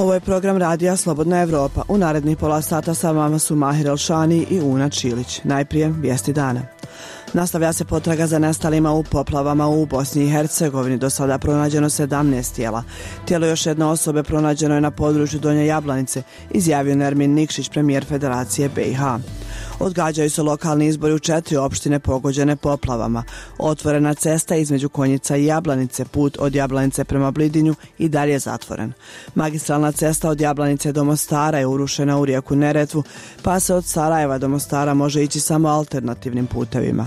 Ovo je program radija Slobodna Evropa. U narednih pola sata sa vama su Mahir Elšani i Una Čilić. Najprije vijesti dana. Nastavlja se potraga za nestalima u poplavama u Bosni i Hercegovini. Do sada pronađeno 17 tijela. Tijelo još jedne osobe pronađeno je na području Donje Jablanice, izjavio Nermin Nikšić, premijer Federacije BiH. Odgađaju se lokalni izbori u 4 opštine pogođene poplavama. Otvorena cesta između Konjica i Jablanice, put od Jablanice prema Blidinju i dalje zatvoren. Magistralna cesta od Jablanice do Mostara je urušena u rijeku Neretvu, pa se od Sarajeva do Mostara može ići samo alternativnim putevima.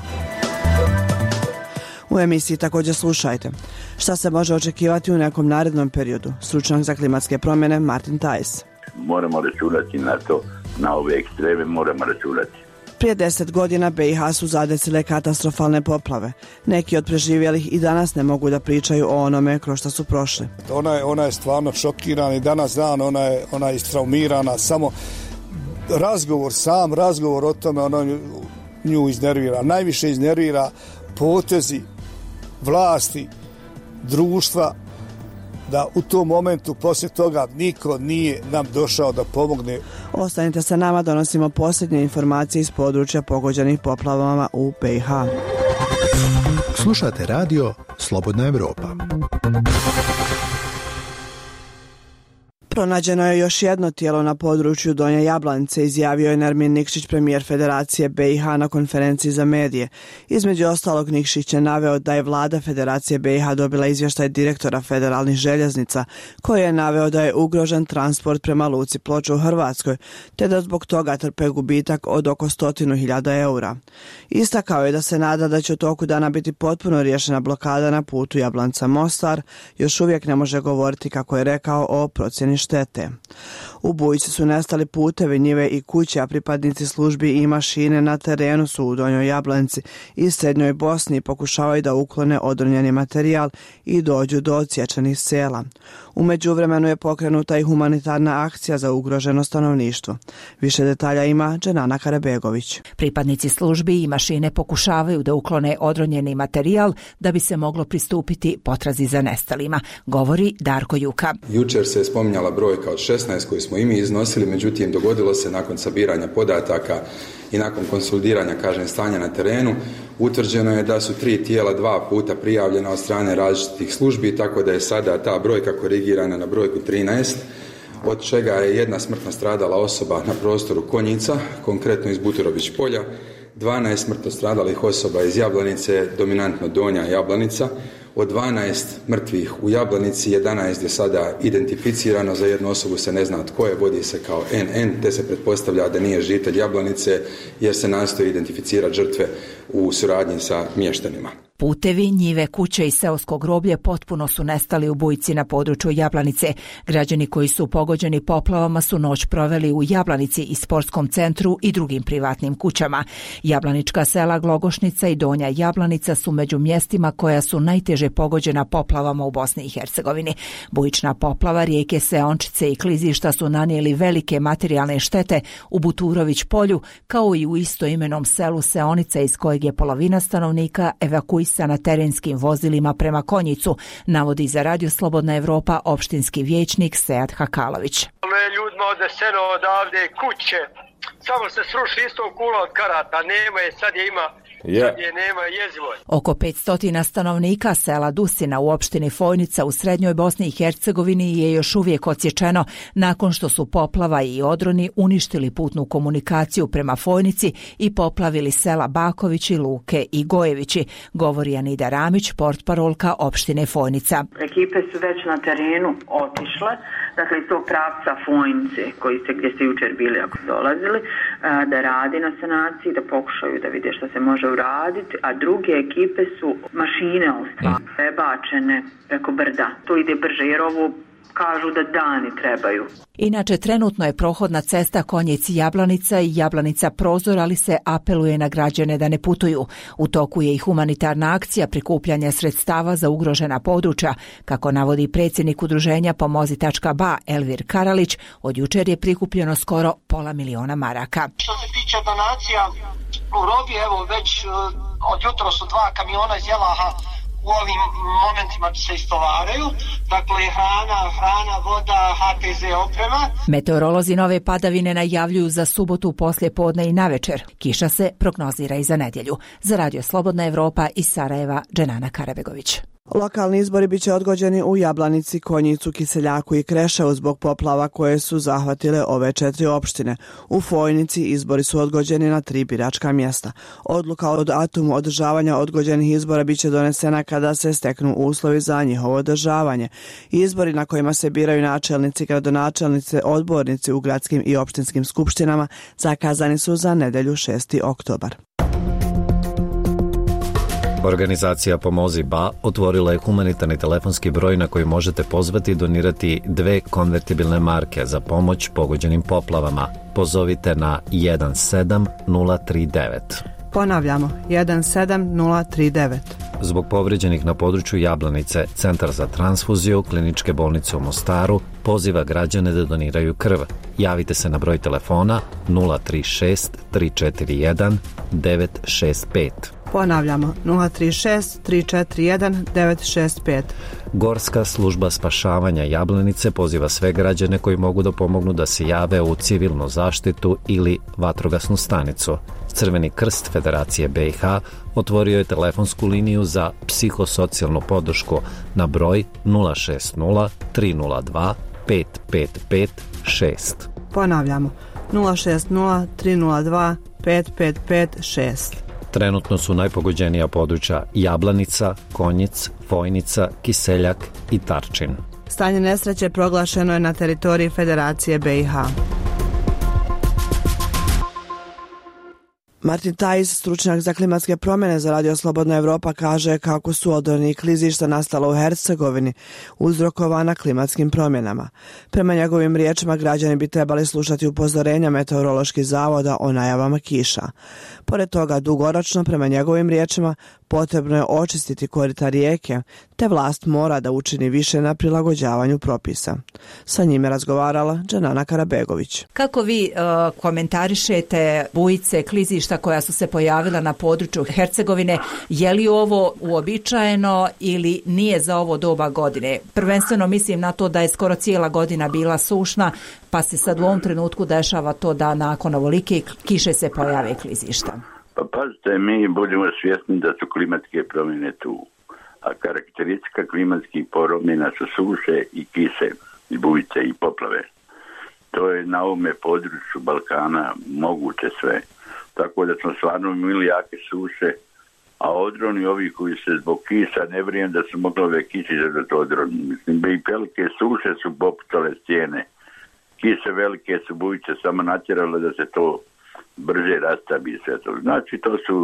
U emisiji također slušajte šta se može očekivati u nekom narednom periodu. Stručnjak za klimatske promjene Martin Tajs. Moramo računati na to, na ove ekstreme moramo računati. Prije 10 godina BiH su zadesile katastrofalne poplave. Neki od preživjelih i danas ne mogu da pričaju o onome kroz što su prošli. Ona je stvarno šokirana i danas dan ona je istraumirana. Samo razgovor o tome ona nju iznervira. Najviše iznervira potezi vlasti, društva, da u tom momentu poslije toga niko nije nam došao da pomogne. Ostanite sa nama, donosimo posljednje informacije iz područja pogođenih poplavama u BiH. Slušate radio Slobodna Evropa. Pronađeno je još jedno tijelo na području Donje Jablanice, izjavio je Nermin Nikšić, premijer Federacije BiH na konferenciji za medije. Između ostalog, Nikšić je naveo da je vlada Federacije BiH dobila izvještaj direktora federalnih željeznica, koji je naveo da je ugrožen transport prema luci Ploče u Hrvatskoj, te da zbog toga trpe gubitak od oko 100.000 eura. Istakao je da se nada da će u toku dana biti potpuno riješena blokada na putu Jablanca-Mostar. Još uvijek ne može govoriti, kako je rekao, o procjeni štete. U bujici su nestali putevi, njive i kuće, a pripadnici službi i mašine na terenu su u Donjoj Jablanici i Srednjoj Bosni pokušavaju da uklone odronjeni materijal i dođu do odsječenih sela. U međuvremenu je pokrenuta i humanitarna akcija za ugroženo stanovništvo. Više detalja ima Dženana Karabegović. Pripadnici službi i mašine pokušavaju da uklone odronjeni materijal da bi se moglo pristupiti potrazi za nestalima, govori Darko Juka. Jučer se je spominjala brojka od 16 koju smo i mi iznosili, međutim dogodilo se nakon sabiranja podataka i nakon konsolidiranja, stanja na terenu, utvrđeno je da su 3 tijela 2 puta prijavljena od strane različitih službi, tako da je sada ta brojka korigirana na brojku 13, od čega je jedna smrtno stradala osoba na prostoru Konjica, konkretno iz Buturović polja, 12 smrtno stradalih osoba iz Jablanice, dominantno Donja Jablanica. Od 12 mrtvih u Jablanici, 11 je sada identificirano, za jednu osobu se ne zna tko je, vodi se kao NN, te se pretpostavlja da nije žitelj Jablanice jer se nastoji identificirati žrtve u suradnji sa mještanima. Putevi, njive, kuće i seosko groblje potpuno su nestali u bujici na području Jablanice. Građani koji su pogođeni poplavama su noć proveli u Jablanici i sportskom centru i drugim privatnim kućama. Jablanička sela Glogošnica i Donja Jablanica su među mjestima koja su najteže pogođena poplavama u Bosni i Hercegovini. Bujična poplava rijeke Seončice i klizišta su nanijeli velike materijalne štete u Buturović polju, kao i u istoimenom selu Seonica, iz kojeg je polovina stanovnika evakuisana na terenskim vozilima prema Konjicu, navodi za radio Slobodna Evropa opštinski vijećnik Sead Hakalović. Ljudima odneseno odavde kuće, samo se sruši isto kula od karata, nema je, sad je ima. Nema jezivo. Oko 500 stanovnika sela Dusina u opštini Fojnica u Srednjoj Bosni i Hercegovini je još uvijek odsječeno nakon što su poplava i odroni uništili putnu komunikaciju prema Fojnici i poplavili sela Bakovići, Luke i Gojevići, govori Anida Ramić, portparolka opštine Fojnica. Ekipe su već na terenu otišle, dakle iz tog pravca Fojnice gdje ste jučer bili ako su dolazili, da radi na sanaciji, da pokušaju da vide što se može uraditi, a druge ekipe su mašine prebačene preko brda. To ide brže jer ovo kažu da dani trebaju. Inače, trenutno je prohodna cesta Konjic-Jablanica i Jablanica-Prozor, ali se apeluje na građane da ne putuju. U toku je i humanitarna akcija prikupljanja sredstava za ugrožena područja. Kako navodi predsjednik udruženja Pomozi.ba Elvir Karalić, od jučer je prikupljeno skoro $500.000 maraka. Što se tiče donacija u robi, evo već od jutro su 2 kamiona iz Jelaha u ovim momentima se istovaraju, dakle hrana, voda, HTZ oprema. Meteorolozi nove padavine najavljuju za subotu poslje podne i navečer. Kiša se prognozira i za nedjelju. Za Radio Slobodna Evropa iz Sarajeva, Dženana Karabegović. Lokalni izbori biće odgođeni u Jablanici, Konjicu, Kiseljaku i Kreševu zbog poplava koje su zahvatile ove 4 opštine. U Fojnici izbori su odgođeni na 3 biračka mjesta. Odluka o datumu održavanja odgođenih izbora biće donesena kada se steknu uslovi za njihovo održavanje. Izbori na kojima se biraju načelnici, gradonačelnice, odbornici u gradskim i opštinskim skupštinama zakazani su za nedjelju 6. oktobar. Organizacija Pomozi Ba otvorila je humanitarni telefonski broj na koji možete pozvati i donirati 2 konvertibilne marke za pomoć pogođenim poplavama. Pozovite na 17039. Ponavljamo, 17039. Zbog povređenih na području Jablanice, Centar za transfuziju Kliničke bolnice u Mostaru poziva građane da doniraju krv. Javite se na broj telefona 036 341 965. Ponavljamo, 036 341 965. Gorska služba spašavanja Jablanice poziva sve građane koji mogu da pomognu da se jave u civilnu zaštitu ili vatrogasnu stanicu. Crveni krst Federacije BiH otvorio je telefonsku liniju za psihosocijalnu podršku na broj 060 302 5556. Ponavljamo, 060 302 5556. Trenutno su najpogođenija područja Jablanica, Konjic, Fojnica, Kiseljak i Tarčin. Stanje nesreće proglašeno je na teritoriji Federacije BiH. Martin Tajs, stručnjak za klimatske promjene za Radio Slobodna Evropa, kaže kako su odorni i klizišta nastala u Hercegovini uzrokovana klimatskim promjenama. Prema njegovim riječima, građani bi trebali slušati upozorenja meteoroloških zavoda o najavama kiša. Pored toga, dugoročno, prema njegovim riječima, potrebno je očistiti korita rijeke, te vlast mora da učini više na prilagođavanju propisa. Sa njime razgovarala Dženana Karabegović. Kako vi komentarišete bujice, klizišta koja su se pojavila na području Hercegovine? Je li ovo uobičajeno ili nije za ovo doba godine? Prvenstveno mislim na to da je skoro cijela godina bila sušna, pa se sad u ovom trenutku dešava to da nakon ovolike kiše se pojave klizišta. Pa pazite, mi budemo svjesni da su klimatske promjene tu, a karakteristika klimatskih promjena su suše i kiše, i bujice i poplave. To je na ovome području Balkana moguće sve. Tako da smo stvarno imali jake suše, a odroni ovi koji se zbog kiša ne vrijeme da su mogli ove kiše za to odroni. Mislim, i velike suše su popucale stijene. Kiše velike su bujice samo natjerale da se to brže rastavi sve to. Znači, to su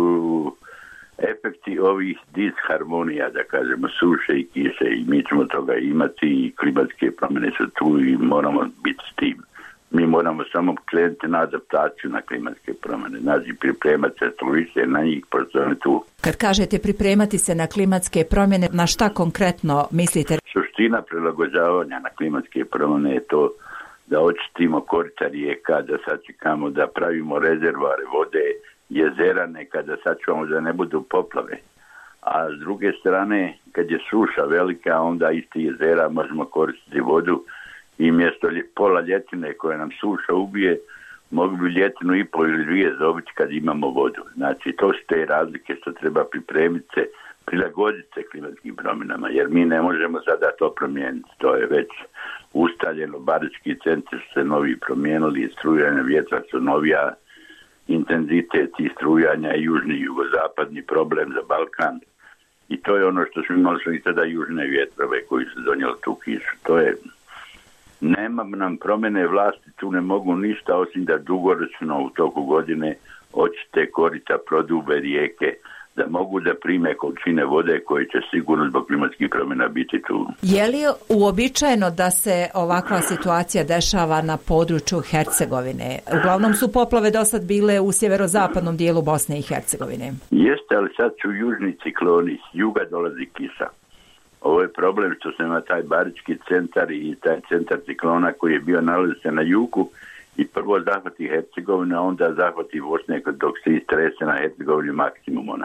efekti ovih disharmonija, da kažemo, suše i kiše, i mi ćemo toga imati, i klimatske promjene su tu i moramo biti s tim. Mi moramo samo krenuti na adaptaciju na klimatske promjene, znači pripremati se što više na njih, pošto je tu. Kad kažete pripremati se na klimatske promjene, na šta konkretno mislite? Suština prilagođavanja na klimatske promjene je to da očistimo korita rijeka, da sačekamo da pravimo rezervoare vode, jezera nekada sačuvamo da ne budu poplave. A s druge strane, kad je suša velika, onda isti jezera možemo koristiti vodu i mjesto pola ljetine koje nam suša ubije, mogu bi ljetinu i pol ili 2 dobiti kad imamo vodu. Znači, to su te razlike što treba pripremiti se, prilagoditi se klimatskim promjenama, jer mi ne možemo sada to promijeniti. To je već ustaljeno, barički centri su se novi promijenili, strujanja vjetra su novija, intenzitet i strujanja i južni i jugozapadni problem za Balkan. I to je ono što smo imali i tada južne vjetrove koji su donijeli tu kišu. To je, nema nam promjene vlasti, tu ne mogu ništa osim da dugoročno u toku godine očiste korita, prodube rijeke, da mogu da prime količine vode koje će sigurno zbog klimatskih promjena biti tu. Je li uobičajeno da se ovakva situacija dešava na području Hercegovine? Uglavnom su poplave dosad bile u sjeverozapadnom dijelu Bosne i Hercegovine. Jeste, ali sad su južni cikloni, s juga dolazi kiša. Ovo je problem što se ima taj barički centar i taj centar ciklona koji je bio nalazi se na jugu i prvo zahvati Hercegovina, onda zahvati Bosne dok se istrese na Hercegovini maksimum onaj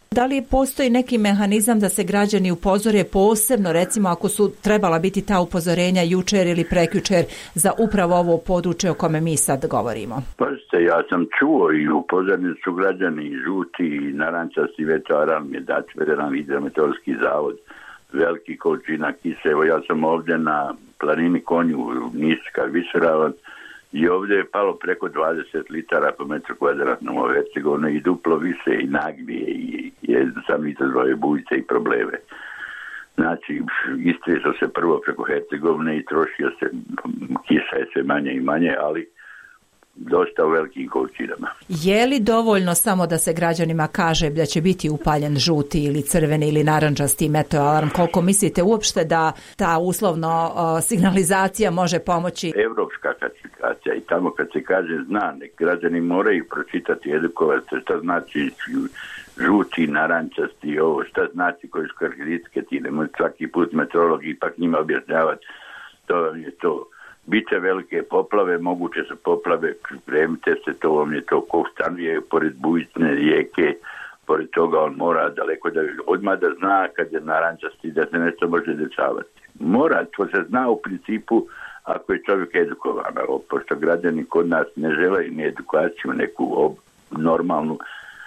Da li postoji neki mehanizam da se građani upozore posebno, recimo ako su trebala biti ta upozorenja jučer ili prekjučer za upravo ovo područje o kome mi sad govorimo? Pazite, ja sam čuo i upozoreni su građani i žuti i narančasti veteran mi je dati Federalni hidrometeorološki zavod veliki količina kise. Evo ja sam ovdje na planini Konju Niška Višeravan i ovdje je palo preko 20 litara po metru kvadratnom u Hercegovini i duplo više i naglije i sam izazvao bujice i probleme. Znači, istresao se prvo preko Hercegovine i trošio se, kiša je sve manje i manje, ali dosta u velikim količinama. Je li dovoljno samo da se građanima kaže da će biti upaljen žuti ili crveni ili narandžasti meteoalarm? Koliko mislite uopšte da ta uslovno signalizacija može pomoći? Evropska klasifikacija i tamo kad se kaže zna, građani moraju pročitati, edukovati se šta znači žuti, narančasti, ovo, šta znači koje su karakteristike, ti nemoj svaki put meteorolog ipak njima objašnjavati, to je to. Biće velike poplave, moguće su poplave, pripremite se, to vam je to ko stanuje pored bujične rijeke, pored toga on mora daleko da odmah da zna kad je narančasti da se nešto može dešavati. Mora, to se zna u principu ako je čovjek edukovan, pošto građani kod nas ne žele ni edukaciju neku normalnu,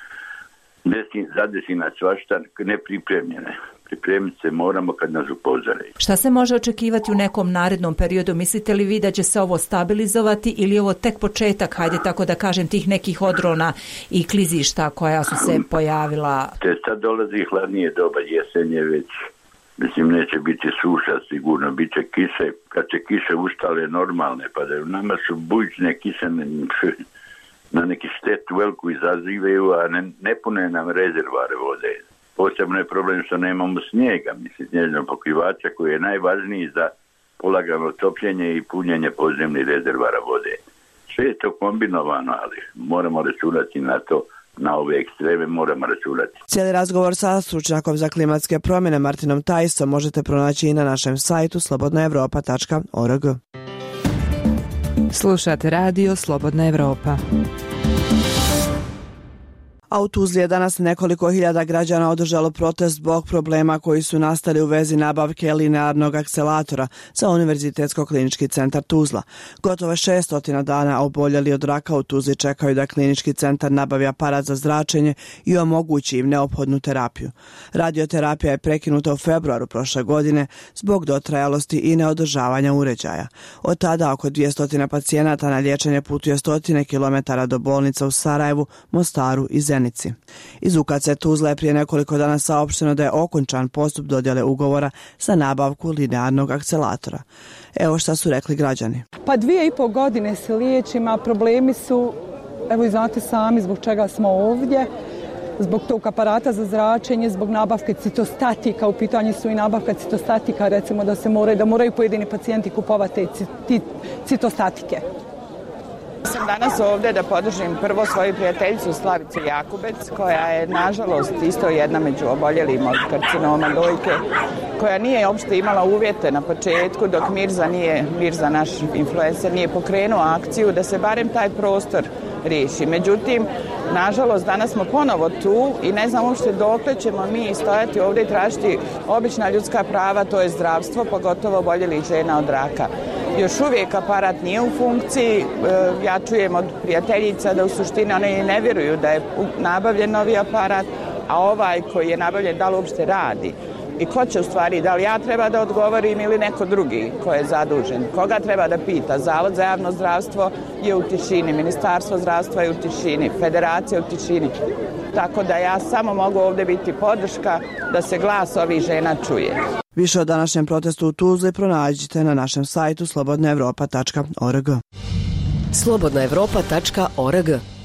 zadesi nas svašta nepripremljene. Pripremiti se moramo kad nas upozore. Šta se može očekivati u nekom narednom periodu? Mislite li vi da će se ovo stabilizovati ili ovo tek početak, hajde tako da kažem, tih nekih odrona i klizišta koja su se pojavila? Te sad dolazi hladnije doba, jesenje već. Mislim, neće biti suša sigurno, bit će kiše. Kad će kiše ustale normalne, pa da nama su bujične kiše na neki štetu veliku izazivaju, a ne pune nam rezervoare vode. Posebno je problem što nemamo snijega, mislim, snježnog pokrivača koji je najvažniji za polagano topljenje i punjenje podzemnih rezervara vode. Sve je to kombinovano, ali moramo računati na to, na ove ekstreme moramo računati. Cijeli razgovor sa stručnjakom za klimatske promjene Martinom Tajsom možete pronaći i na našem sajtu slobodnaevropa.org. Slušate radio Slobodna Evropa. A u Tuzli je danas nekoliko hiljada građana održalo protest zbog problema koji su nastali u vezi nabavke linearnog akcelatora za Univerzitetsko-klinički centar Tuzla. Gotovo 600 dana oboljeli od raka u Tuzli čekaju da klinički centar nabavi aparat za zračenje i omogući im neophodnu terapiju. Radioterapija je prekinuta u februaru prošle godine zbog dotrajalosti i neodržavanja uređaja. Od tada oko 200 pacijenata na liječenje putuje 100 kilometara do bolnica u Sarajevu, Mostaru i Zenici. Iz UKC Tuzla je prije nekoliko dana saopšteno da je okončan postup dodjele ugovora za nabavku linearnog akcelatora. Evo šta su rekli građani. Pa 2,5 godine se liječim, a problemi su, evo i znate sami zbog čega smo ovdje, zbog tog aparata za zračenje, zbog nabavke citostatika, u pitanju su i nabavka citostatika, recimo da moraju pojedini pacijenti kupovati citostatike. Sam danas ovdje da podržim prvo svoju prijateljicu Slavicu Jakubec, koja je nažalost isto jedna među oboljelim od karcinoma dojke, koja nije uopšte imala uvjete na početku dok Mirza naš influencer nije pokrenuo akciju da se barem taj prostor riješi. Međutim, nažalost, danas smo ponovo tu i ne znam uopšte dokle ćemo mi stojati ovdje i tražiti obična ljudska prava, to je zdravstvo, pogotovo oboljelih žena od raka. Još uvijek aparat nije u funkciji, ja čujem od prijateljica da u suštini one ne vjeruju da je nabavljen novi aparat, a ovaj koji je nabavljen da li uopšte radi. I ko će u stvari, da li ja treba da odgovorim ili neko drugi ko je zadužen? Koga treba da pita? Zavod za javno zdravstvo je u tišini, Ministarstvo zdravstva je u tišini, Federacija je u tišini. Tako da ja samo mogu ovdje biti podrška da se glas ovih žena čuje. Više o današnjem protestu u Tuzli pronađite na našem sajtu slobodnaevropa.org. slobodnaevropa.org.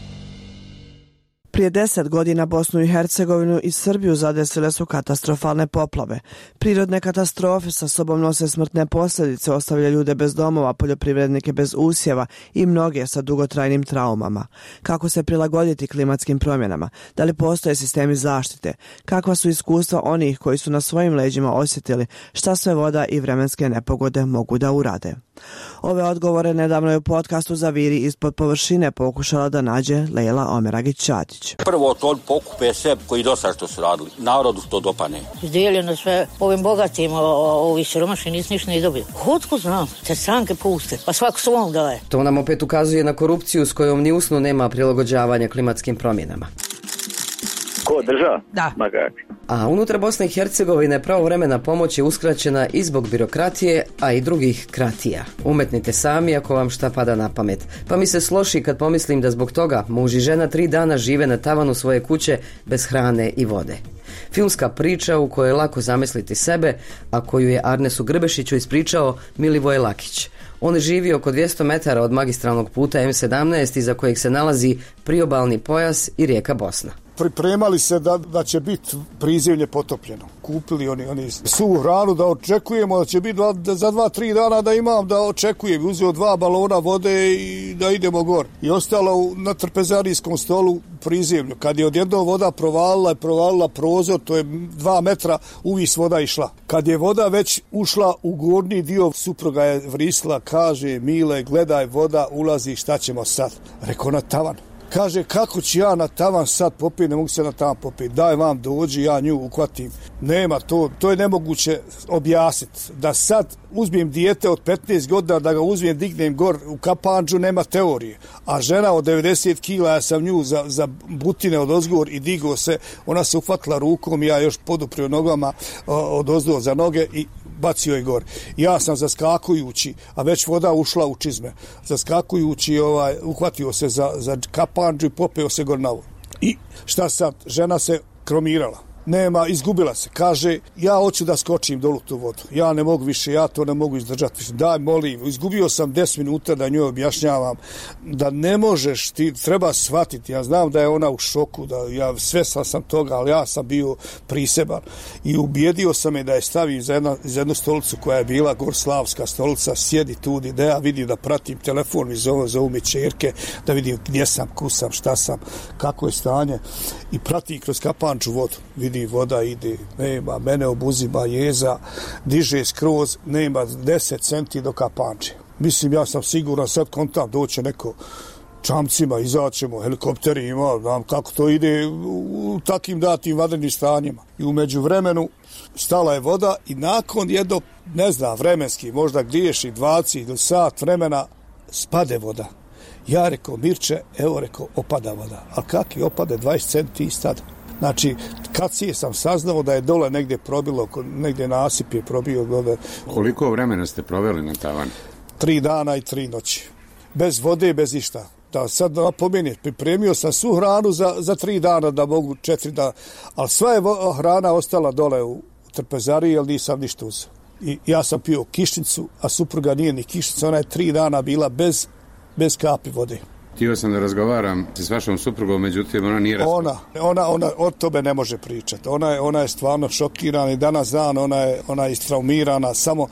Prije 10 godina Bosnu i Hercegovinu i Srbiju zadesile su katastrofalne poplave. Prirodne katastrofe sa sobom nose smrtne posljedice, ostavlja ljude bez domova, poljoprivrednike bez usjeva i mnoge sa dugotrajnim traumama. Kako se prilagoditi klimatskim promjenama? Da li postoje sistemi zaštite? Kakva su iskustva onih koji su na svojim leđima osjetili šta sve voda i vremenske nepogode mogu da urade? Ove odgovore nedavno je u podcastu Zaviri ispod površine pokušala da nađe Lejla Omeragić-Ćatić. Vučić. Prvo to pokupe sve koji dosta što su radili. Narodu to dopane. Izdijeljeno sve ovim bogatim, ovi siromašni nisu ništa ne dobili. Otko znam, te stranke puste, pa svako svom daje. To nam opet ukazuje na korupciju s kojom ni usnu nema prilagođavanja klimatskim promjenama. Ko država? Da. A unutar Bosne i Hercegovine pravovremena pomoć je uskraćena i zbog birokratije, a i drugih kratija. Umetnite sami ako vam šta pada na pamet. Pa mi se sloši kad pomislim da zbog toga muž i žena 3 dana žive na tavanu svoje kuće bez hrane i vode. Filmska priča u kojoj je lako zamisliti sebe, a koju je Arnesu Grbešiću ispričao Milivoje Lakić. On živi oko 200 metara od magistralnog puta M17 iza kojeg se nalazi priobalni pojas i rijeka Bosna. Pripremali se da će biti prizemlje potopljeno. Kupili oni suvu hranu da očekujemo da će biti za 2-3 dana da imam da očekujem. Uzeo 2 balona vode i da idemo gor. I ostalo na trpezarijskom stolu prizemlju. Kad je odjednom voda provalila prozor, to je 2 metra, uvis voda išla. Kad je voda već ušla u gornji dio, supruga je vrisla, kaže: Mile, gledaj, voda ulazi, šta ćemo sad? Rekao: na tavan. Kaže: kako ću ja na tavan sad popiti, ne mogu se na tavan popiti, daj vam dođi, ja nju uhvatim. Nema, to je nemoguće objasniti. Da sad uzmem dijete od 15 godina, da ga uzmem, dignem gor u kapandžu, nema teorije. A žena od 90 kila, ja sam nju za butine od ozgor i digao se, ona se uhvatila rukom, ja još poduprio nogama od ozdo za noge i bacio je gor. Ja sam zaskakujući, a već voda ušla u čizme, zaskakujući uhvatio se za kapandžu i popeo se gor na vodu. I šta sad? Žena se kromirala. Nema, izgubila se. Kaže: ja hoću da skočim dolu tu vodu. Ja ne mogu više, ja to ne mogu izdržati. Daj, molim. Izgubio sam 10 minuta da njoj objašnjavam da ne možeš, ti treba shvatiti. Ja znam da je ona u šoku, da ja svestan sam toga, ali ja sam bio priseban. I ubijedio sam je da je stavi za jednu stolicu koja je bila gorslavska stolica, sjedi tu da ja vidim, da pratim telefon i zovu mi čerke, da vidim gdje sam, kusam, šta sam, kako je stanje. I pratim kroz kapanču vodu. Vidi, voda ide, nema, mene obuzima jeza, diže skroz, nema 10 centi do kapanče. Mislim, ja sam siguran, sad kontam, doće neko čamcima, izaćemo, helikopterima, znam kako to ide u takim datim vanrednim stanjima. I u međuvremenu stala je voda i nakon jednog, ne znam, vremenski, možda griješi 20 ili sat vremena, spade voda. Ja rekao: Mirče, evo, rekao, opada voda. A kak je opade 20 centi i stada? Znači, kad sam saznao da je dole negdje probilo, negdje nasip je probio dole. Koliko vremena ste proveli na tavanu? 3 dana i 3 noći. Bez vode, bez ništa. Da sad napomenem, pripremio sam svu hranu za 3 dana, da mogu 4 dana. Ali sva je hrana ostala dole u trpezariji, jer nisam ništa uzeo. I ja sam pio kišnicu, a supruga nije ni kišnica. Ona je 3 dana bila bez kapi vode. Htio sam da razgovaram s vašom suprugom, međutim ona nije razgovarala. Ona od tobe ne može pričati. Ona je stvarno šokirana i danas dan ona je istraumirana. Samo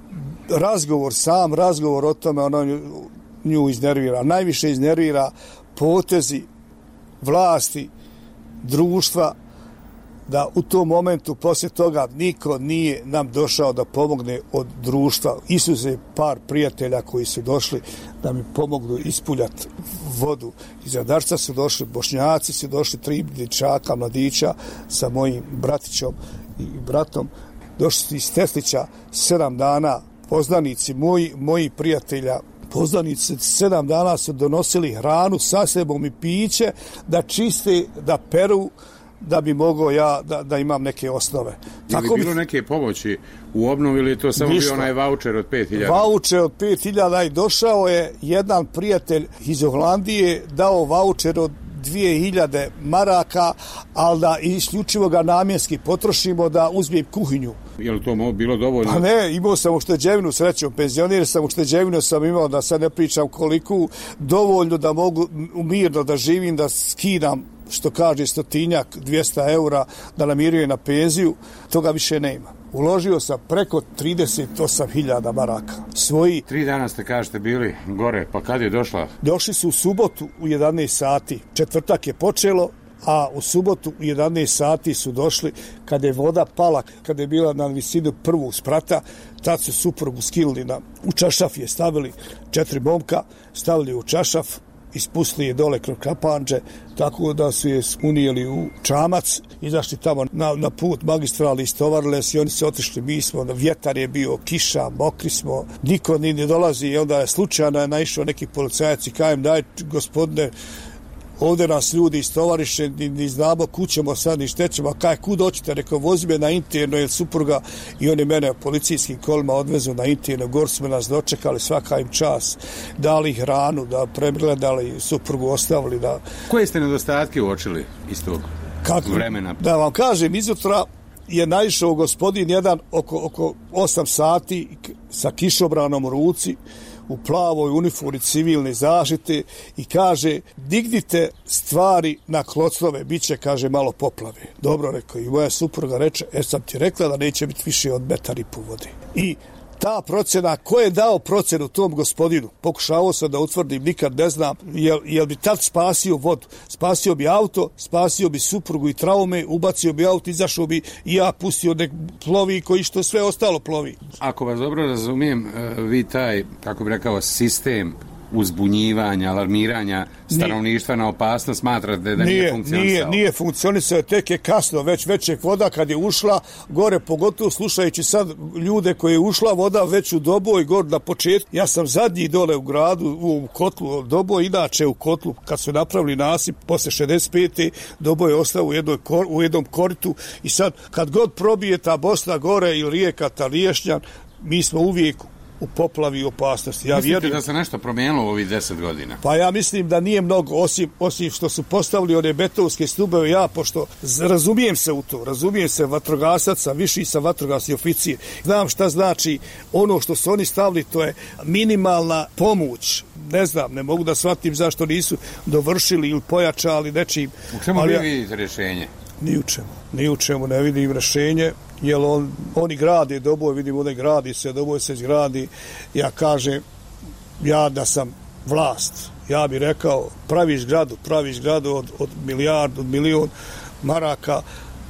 razgovor o tome ona nju iznervira. Najviše iznervira potezi vlasti, društva, da u tom momentu poslije toga niko nije nam došao da pomogne od društva. Isuse par prijatelja koji su došli da mi pomognu ispuljati vodu. Iz Radarca su došli, Bošnjaci su došli, 3 dječaka, mladića sa mojim bratićom i bratom. Došli su iz Teslića 7 dana, poznanici moji prijatelja, poznanici 7 dana su donosili hranu sa sebom i piće, da čiste, da peru, da bi mogao ja da imam neke osnove. Je li bilo neke pomoći u obnovi ili je to samo bio onaj vaučer od 5.000? Vaučer od 5.000 i došao je jedan prijatelj iz Holandije, dao vaučer od 2.000 maraka, ali da isključivo ga namjenski potrošimo da uzmem kuhinju. Je li to bilo dovoljno? Pa ne, imao sam ušteđevinu, srećom, penzioner sam, ušteđevinu sam imao, da sad ne pričam koliko, dovoljno da mogu mirno da živim, da skidam, što kaže 100-200 eura, da namiruje na penziju. Toga više nema. Uložio sam preko 38.000 maraka. Svoji 3 dana ste, kažete, bili gore, pa kad je došla? Došli su u subotu u 11 sati. Četvrtak je počelo, a u subotu u 11 sati su došli kada je voda pala, kada je bila na visini prvog sprata. Tad su suprugu skilili u čašaf, je stavili 4 momka, stavili u čašaf, ispustili je dole kroz Kapanđe, tako da su je unijeli u čamac, izašli tamo na put magistralni, istovarile se i oni su otišli, mi smo, vjetar je bio, kiša, mokri smo, niko ni ne dolazi i onda je slučajno naišao neki policajac i kajem, daj gospodine, ovdje nas ljudi istovariše, ni znamo kućemo sad, ni štećemo, kaj kud hoćete, rekao, vozi me na interno, jer supruga i oni mene policijskim kolima odvezu na interno, gor smo nas dočekali, svaka im čas, dali hranu, da pregledali suprugu, ostavili da... Koje ste nedostatke uočili iz tog vremena? Da vam kažem, izutra je naišao gospodin jedan oko 8 sati sa kišobranom u ruci, u plavoj uniformi civilne zaštite i kaže, dignite stvari na kloclove, bit će, kaže, malo poplave. Dobro, rekao, i moja supruga reče, sam ti rekla da neće biti više od 1,5 metra vode. I ta procena, ko je dao procenu tom gospodinu? Pokušavao sam da utvrdim, nikad ne znam, jel bi tad spasio vodu? Spasio bi auto, spasio bi suprugu i traume, ubacio bi auto, izašao bi i ja pustio nek plovi koji što sve ostalo plovi. Ako vas dobro razumijem, vi taj, kako bi rekao, sistem uzbunjivanja, alarmiranja stanovništva na opasnost smatrate da nije funkcionisao? Nije funkcionisao, tek je kasno, već je voda kad je ušla gore, pogotovo slušajući sad ljude koje je ušla voda već u Doboj, gore na početku. Ja sam zadnji dole u gradu, u kotlu Doboj, inače u kotlu, kad su napravili nasip, posle 65. Doboj je ostao u jednom koritu i sad kad god probije ta Bosna gore ili rijeka ta Liješnjan, mi smo uvijek u poplavi i opasnosti. Mislite da se nešto promijenilo u ovih 10 godina? Pa ja mislim da nije mnogo, osim što su postavili one betonske stubeve, ja, pošto razumijem se u to, razumijem se vatrogasaca, viši sam vatrogasni oficir. Znam šta znači ono što su oni stavili, to je minimalna pomoć. Ne znam, ne mogu da shvatim zašto nisu dovršili ili pojačali nečim. U čemu vi vidite rješenje? Ni u čemu ne vidim rješenje, jer oni grade Doboj, vidim ovdje gradi se, Doboj se izgradi, ja kažem, ja da sam vlast, ja bih rekao, praviš gradu od milion maraka,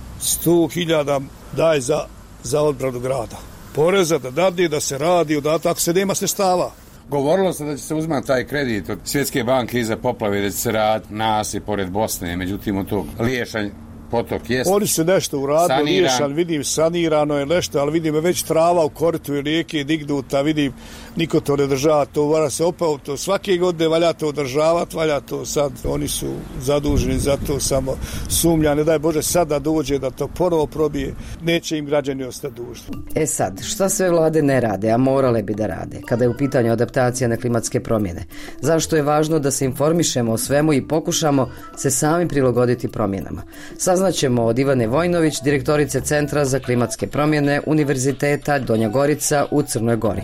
100.000 daj za odbranu grada. Poreza da dadne, da se radi, ako se nema sredstava. Govorilo se da će se uzmati taj kredit od Svjetske banke iza poplave, da će se raditi nasip pored Bosne, međutim od tog Liješanj potok jest. Oni su nešto uradili, Liješanj, vidim, sanirano je nešto, ali vidim već trava u koritu i rijeke dignuta, vidim, niko to ne država, to mora se opao, to svake godine valja to održavati, valja to sad, oni su zaduženi za to, samo sumnja, ne daj Bože sad da dođe da to ponovo probije, neće im građani ostati dužni. Sad, šta sve vlade ne rade, a morale bi da rade, kada je u pitanju adaptacija na klimatske promjene? Zašto je važno da se informišemo o svemu i pokušamo se sami prilagoditi promjenama? Saznaćemo od Ivane Vojnović, direktorice Centra za klimatske promjene Univerziteta Donja Gorica u Crnoj Gori.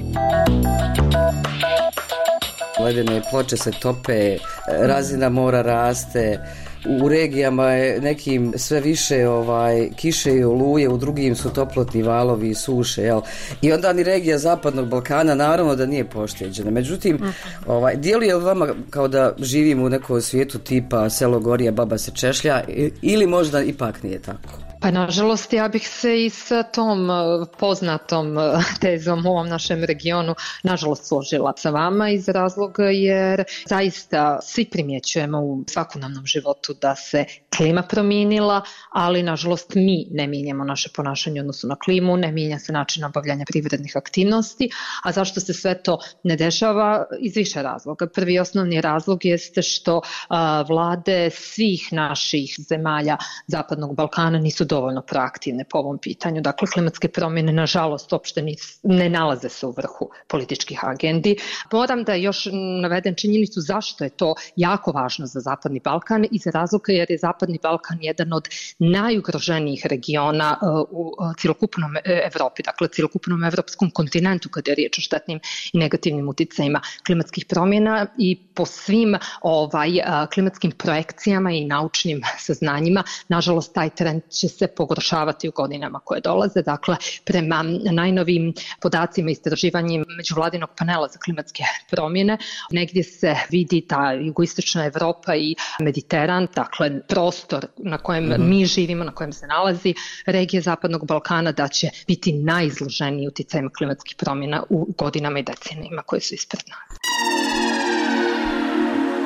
Ledene ploče se tope, razina mora raste, u regijama je nekim sve više kiše i oluje, u drugim su toplotni valovi i suše, jel? I onda ni regija Zapadnog Balkana naravno da nije pošteđena. Međutim, djeluje li vama kao da živimo u nekom svijetu tipa selo gorije, baba se češlja, ili možda ipak nije tako? Pa nažalost ja bih se i sa tom poznatom tezom u ovom našem regionu nažalost složila sa vama iz razloga jer zaista svi primjećujemo u svakodnevnom životu da se klima promijenila, ali nažalost mi ne mijenjamo naše ponašanje u odnosu na klimu, ne mijenja se način obavljanja privrednih aktivnosti, a zašto se sve to ne dešava? Iz više razloga. Prvi osnovni razlog jeste što vlade svih naših zemalja Zapadnog Balkana nisu dovoljno proaktivne po ovom pitanju. Dakle, klimatske promjene nažalost uopšte ne nalaze se u vrhu političkih agendi. Moram da još navedem činjenicu zašto je to jako važno za Zapadni Balkan, iz razloga jer je Zapadni Balkan jedan od najugroženijih regiona u cjelokupnom Evropi, dakle cjelokupnom evropskom kontinentu kada je riječ o štetnim i negativnim uticajima klimatskih promjena i po svim klimatskim projekcijama i naučnim saznanjima, nažalost taj trend će se pogoršavati u godinama koje dolaze. Dakle, prema najnovim podacima i istraživanjima međuvladinog panela za klimatske promjene, negdje se vidi ta jugoistočna Evropa i Mediteran, dakle prostor na kojem mi živimo, na kojem se nalazi regija Zapadnog Balkana, da će biti najizloženiji uticajima klimatskih promjena u godinama i decenijima koje su ispred nas.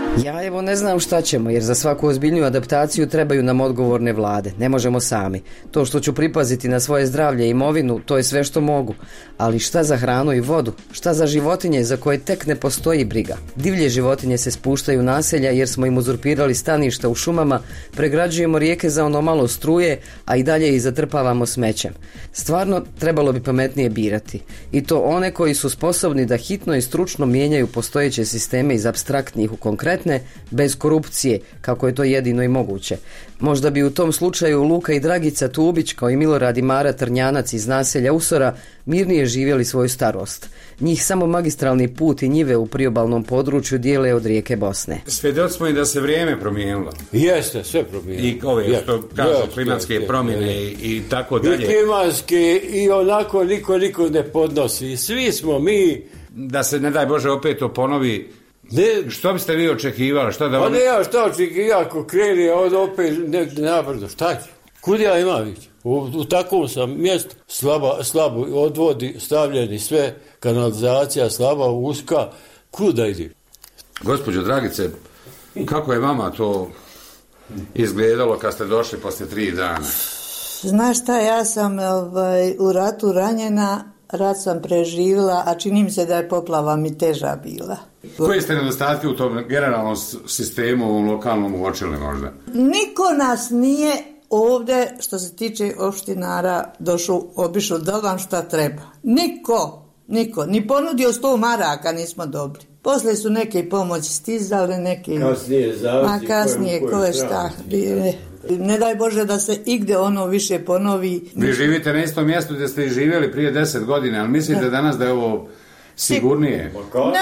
Ja evo ne znam šta ćemo, jer za svaku ozbiljniju adaptaciju trebaju nam odgovorne vlade. Ne možemo sami. To što ću pripaziti na svoje zdravlje i imovinu, to je sve što mogu. Ali šta za hranu i vodu? Šta za životinje za koje tek ne postoji briga? Divlje životinje se spuštaju u naselja jer smo im uzurpirali staništa u šumama, pregrađujemo rijeke za ono malo struje, a i dalje ih zatrpavamo smećem. Stvarno trebalo bi pametnije birati. I to one koji su sposobni da hitno i stručno mijenjaju postojeće sisteme iz apstraktnih u konkretne, bez korupcije, kako je to jedino i moguće. Možda bi u tom slučaju Luka i Dragica Tubić, kao i Milorad i Mara Trnjanac iz naselja Usora, mirnije živjeli svoju starost. Njih samo magistralni put i njive u priobalnom području dijele od rijeke Bosne. Svjedoci smo i da se vrijeme promijenilo. Jeste, sve promijenilo. I ove što kažu klimatske promjene i tako dalje. I klimatske i onako niko ne podnosi. Svi smo mi... Da se, ne daj Bože, opet to ponovi. Ne. Što biste vi očekivali? Pa ne ja šta očekivali, ako kreni opet negdje nabrdo, šta će? Kud ja imam ići? U takvom sam mjestu, slabo odvodi, stavljeni sve, kanalizacija slaba, uska, kud da ide? Gospođo Dragice, kako je vama to izgledalo kad ste došli poslije 3 dana? Znaš šta, ja sam u ratu ranjena, rat sam preživjela, a čini mi se da je poplava mi teža bila. Koje ste nedostatke u tom generalnom sistemu lokalnom uočili možda? Niko nas nije ovdje, što se tiče opštinara, obišao da vam šta treba. Niko, ni ponudio 100 maraka nismo dobili. Poslije su neke pomoći stizale, neke... Kasnije, ko je šta. Ne daj Bože da se igde ono više ponovi. Vi živite na istom mjestu gdje ste i živjeli prije 10 godina, ali mislite danas da je ovo sigurnije?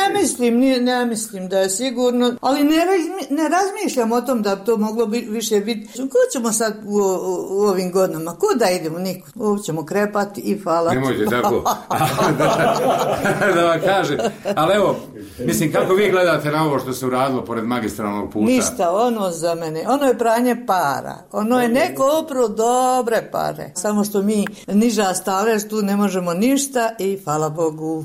Ne mislim da je sigurno, ali ne razmišljam o tom da to moglo više biti. Kud ćemo sad u ovim godinama? Kud da idemo? Nikud. Ovo ćemo krepati i hvala. Nemojte tako. Da vam kažem. Ali evo, mislim, kako vi gledate na ovo što se uradilo pored magistralnog puta? Ništa, ono za mene. Ono je pranje para. Ono je neko opro dobre pare. Samo što mi niža stavljaš, tu ne možemo ništa i hvala Bogu.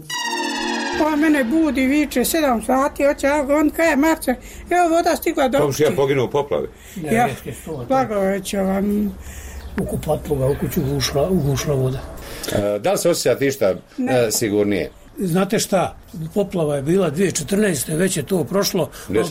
Pa mene budi, viče, 7 sati, on kaje Marce, evo voda stigla do... Komšija poginuo u poplavi? Ja, Blagoveća vam... U kupatluga, u kuću ušla voda. Da li se osjećate išta sigurnije? Znate šta, poplava je bila 2014. već je to prošlo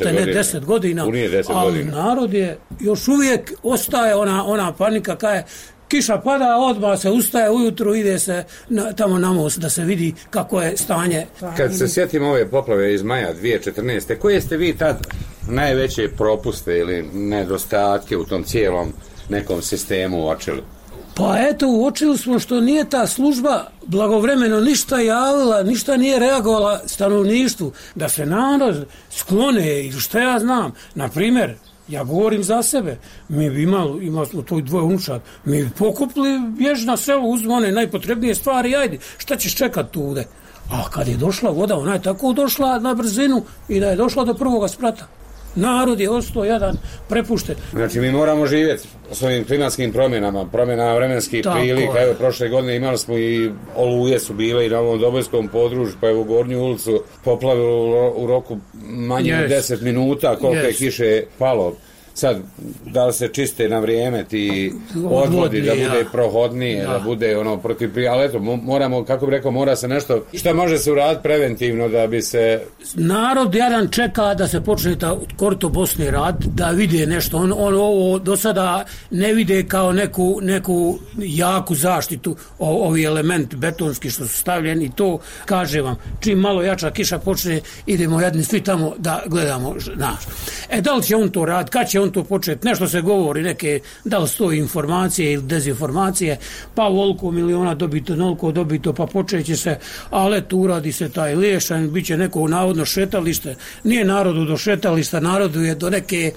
10 godina, ali narod je još uvijek ostaje ona panika kaje, kiša pada, odmah se ustaje ujutru, ide se tamo na most da se vidi kako je stanje. Kad se sjetimo ove poplave iz maja 2014. koje ste vi tad najveće propuste ili nedostatke u tom cijelom nekom sistemu uočili? Pa eto, uočili smo što nije ta služba blagovremeno ništa javila, ništa nije reagovala stanovništvu, da se narod sklone ili što ja znam. Naprimjer, ja govorim za sebe, mi bi imali smo to 2 unučad, mi bi pokupili, bježi na selo, uzmo one najpotrebnije stvari, ajde, šta ćeš čekat tude? A kad je došla voda, ona je tako došla na brzinu i da je došla do prvoga sprata. Narod je ostao jedan prepušten. Znači mi moramo živjeti s ovim klimatskim promjenama vremenskih prilika. Evo, prošle godine imali smo i oluje su bile i na ovom Dobojskom području, pa evo Gornju ulicu poplave u roku manje od 10 minuta koliko je kiše palo. Sad, da li se čiste na vrijeme ti odvodi, da bude prohodnije, da bude protiv... Ali eto, moramo, kako bi rekao, mora se nešto... Šta može se uraditi preventivno da bi se... Narod jedan čeka da se počne ta korito Bosne raditi, da vide nešto. On ovo do sada ne vide kao neku jaku zaštitu, ovi elementi betonski što su stavljeni i to, kaže vam, čim malo jača kiša počne, idemo jedni svi tamo da gledamo naš. Da li će on to raditi, kad će on to početi, nešto se govori, neke, da li stoji informacije ili dezinformacije, pa ovoliko miliona dobito, onoliko dobito, pa počeće se, ali tu uradi se taj liješan, bit će neko navodno šetalište, nije narodu do šetališta, narodu je do neke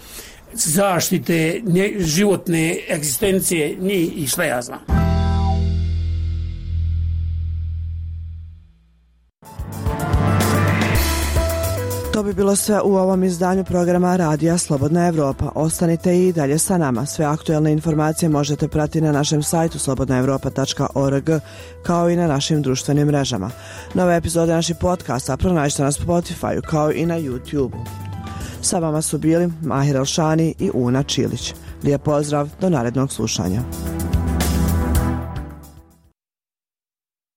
zaštite životne egzistencije njih i sve ja znam. To bi bilo sve u ovom izdanju programa Radija Slobodna Evropa. Ostanite i dalje sa nama. Sve aktuelne informacije možete pratiti na našem sajtu slobodnaevropa.org kao i na našim društvenim mrežama. Nove epizode naših podcasta pronađite na Spotify kao i na YouTube. Sa vama su bili Mahir Elšani i Una Čilić. Lijep pozdrav, do narednog slušanja.